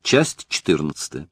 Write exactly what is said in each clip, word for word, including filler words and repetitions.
Часть четырнадцатая.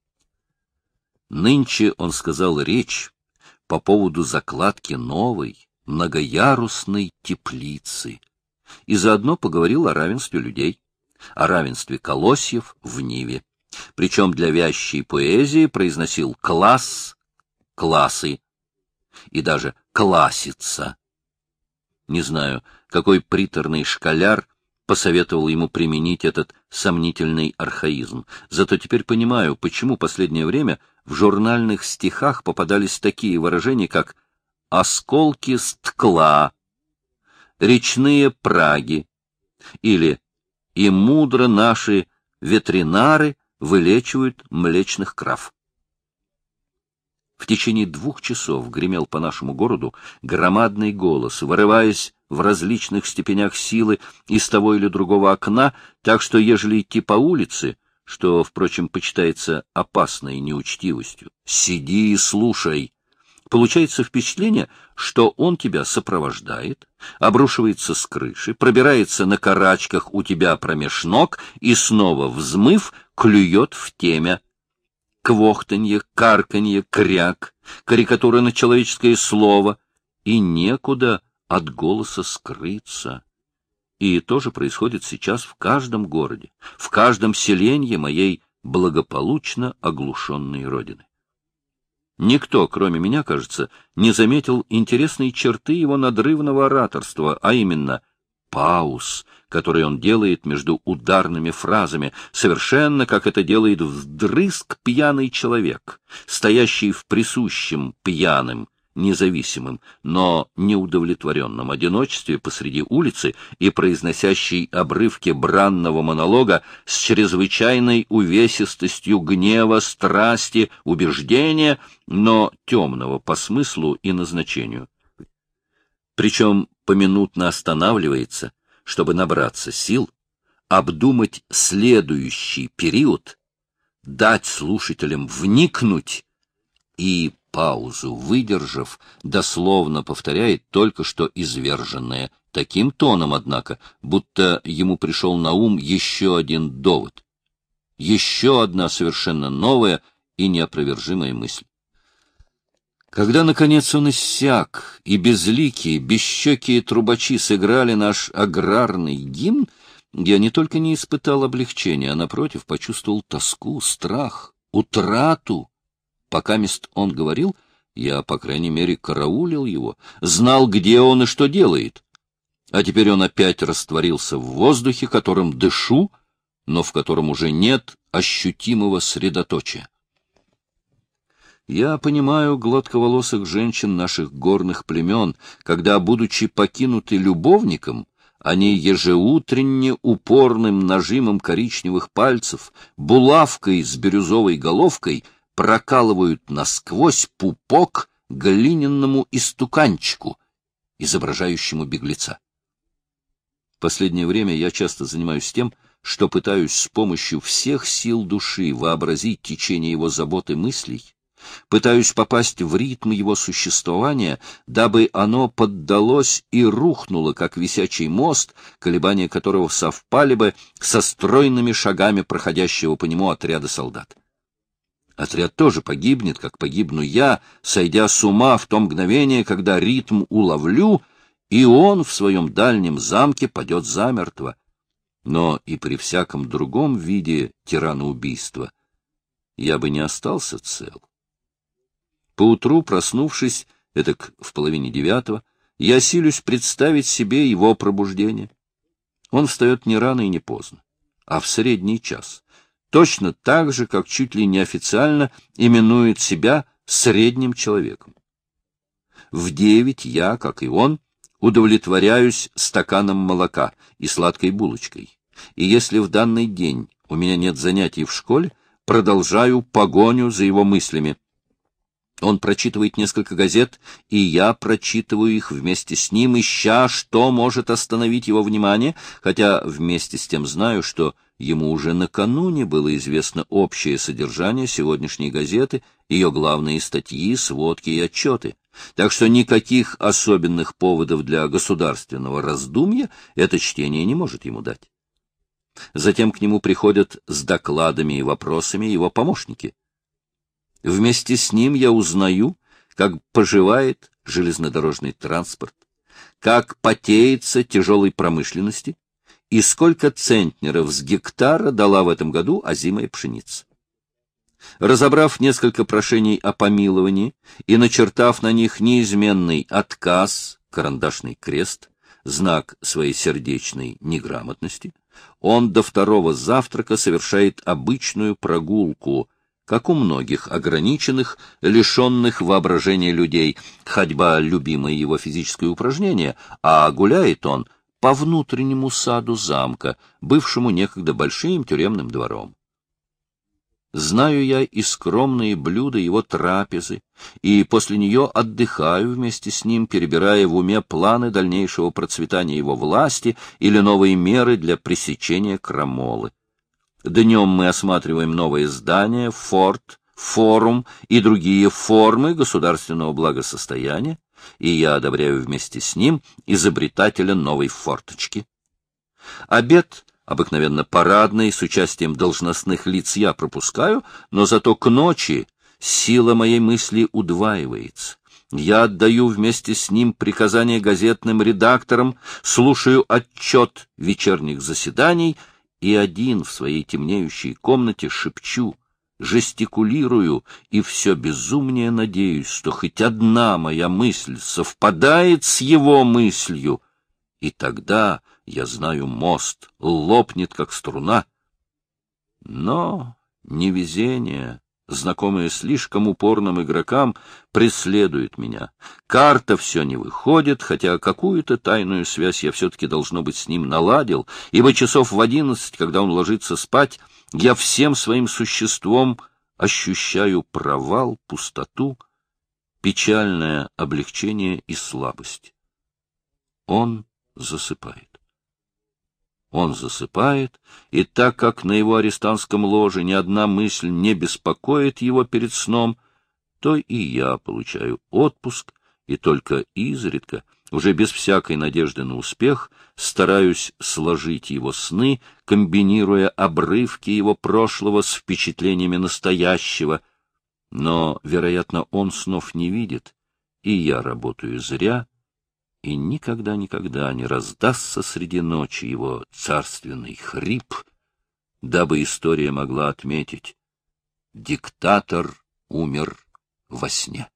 Нынче он сказал речь по поводу закладки новой, многоярусной теплицы и заодно поговорил о равенстве людей, о равенстве колосьев в ниве. Причем для вязчей поэзии произносил класс, классы и даже классица. Не знаю, какой приторный школяр посоветовал ему применить этот сомнительный архаизм. Зато теперь понимаю, почему последнее время в журнальных стихах попадались такие выражения, как «осколки стекла», «речные праги» или «и мудро наши ветеринары вылечивают млечных крав». В течение двух часов гремел по нашему городу громадный голос, вырываясь в различных степенях силы из того или другого окна, так что, ежели идти по улице, что, впрочем, почитается опасной неучтивостью, сиди и слушай, получается впечатление, что он тебя сопровождает, обрушивается с крыши, пробирается на карачках у тебя промеж ног и снова, взмыв, клюет в темя. Квохтанье, карканье, кряк, карикатура на человеческое слово, и некуда от голоса скрыться. И то же происходит сейчас в каждом городе, в каждом селенье моей благополучно оглушенной родины. Никто, кроме меня, кажется, не заметил интересной черты его надрывного ораторства, а именно пауз, который он делает между ударными фразами, совершенно как это делает вдрызг пьяный человек, стоящий в присущем пьяным, независимым, но неудовлетворенном одиночестве посреди улицы и произносящий обрывки бранного монолога с чрезвычайной увесистостью гнева, страсти, убеждения, но темного по смыслу и назначению. Причем поминутно останавливается, чтобы набраться сил, обдумать следующий период, дать слушателям вникнуть и, паузу выдержав, дословно повторяет только что изверженное, таким тоном, однако, будто ему пришел на ум еще один довод, еще одна совершенно новая и неопровержимая мысль. Когда, наконец, он иссяк, и безликие, бесщекие трубачи сыграли наш аграрный гимн, я не только не испытал облегчения, а, напротив, почувствовал тоску, страх, утрату. Покамест он говорил, я, по крайней мере, караулил его, знал, где он и что делает. А теперь он опять растворился в воздухе, которым дышу, но в котором уже нет ощутимого средоточия. Я понимаю гладковолосых женщин наших горных племен, когда, будучи покинуты любовником, они ежеутренне упорным нажимом коричневых пальцев, булавкой с бирюзовой головкой прокалывают насквозь пупок глиняному истуканчику, изображающему беглеца. Последнее время я часто занимаюсь тем, что пытаюсь с помощью всех сил души вообразить течение его забот и мыслей, пытаюсь попасть в ритм его существования, дабы оно поддалось и рухнуло, как висячий мост, колебания которого совпали бы со стройными шагами проходящего по нему отряда солдат. Отряд тоже погибнет, как погибну я, сойдя с ума в то мгновение, когда ритм уловлю, и он в своем дальнем замке падет замертво. Но и при всяком другом виде тираноубийства я бы не остался цел. Поутру, проснувшись, этак в половине девятого, я силюсь представить себе его пробуждение. Он встает не рано и не поздно, а в средний час, точно так же, как чуть ли не официально именует себя средним человеком. В девять я, как и он, удовлетворяюсь стаканом молока и сладкой булочкой, и если в данный день у меня нет занятий в школе, продолжаю погоню за его мыслями. Он прочитывает несколько газет, и я прочитываю их вместе с ним, ища, что может остановить его внимание, хотя вместе с тем знаю, что ему уже накануне было известно общее содержание сегодняшней газеты, ее главные статьи, сводки и отчеты. Так что никаких особенных поводов для государственного раздумья это чтение не может ему дать. Затем к нему приходят с докладами и вопросами его помощники. Вместе с ним я узнаю, как поживает железнодорожный транспорт, как потеется тяжелой промышленности и сколько центнеров с гектара дала в этом году озимая пшеница. Разобрав несколько прошений о помиловании и начертав на них неизменный отказ, карандашный крест, знак своей сердечной неграмотности, он до второго завтрака совершает обычную прогулку, как у многих ограниченных, лишенных воображения людей, ходьба — любимое его физическое упражнение, а гуляет он по внутреннему саду замка, бывшему некогда большим тюремным двором. Знаю я и скромные блюда его трапезы, и после нее отдыхаю вместе с ним, перебирая в уме планы дальнейшего процветания его власти или новые меры для пресечения крамолы. Днем мы осматриваем новые здания, форт, форум и другие формы государственного благосостояния, и я одобряю вместе с ним изобретателя новой форточки. Обед, обыкновенно парадный, с участием должностных лиц, я пропускаю, но зато к ночи сила моей мысли удваивается. Я отдаю вместе с ним приказания газетным редакторам, слушаю отчет вечерних заседаний и один в своей темнеющей комнате шепчу, жестикулирую и все безумнее надеюсь, что хоть одна моя мысль совпадает с его мыслью, и тогда, я знаю, мост лопнет, как струна. Но невезение, знакомое слишком упорным игрокам, преследует меня. Карта все не выходит, хотя какую-то тайную связь я все-таки, должно быть, с ним наладил, ибо часов в одиннадцать, когда он ложится спать, я всем своим существом ощущаю провал, пустоту, печальное облегчение и слабость. Он засыпает. Он засыпает, и так как на его арестантском ложе ни одна мысль не беспокоит его перед сном, то и я получаю отпуск, и только изредка, уже без всякой надежды на успех, стараюсь сложить его сны, комбинируя обрывки его прошлого с впечатлениями настоящего. Но, вероятно, он снов не видит, и я работаю зря, и никогда-никогда не раздастся среди ночи его царственный хрип, дабы история могла отметить: диктатор умер во сне.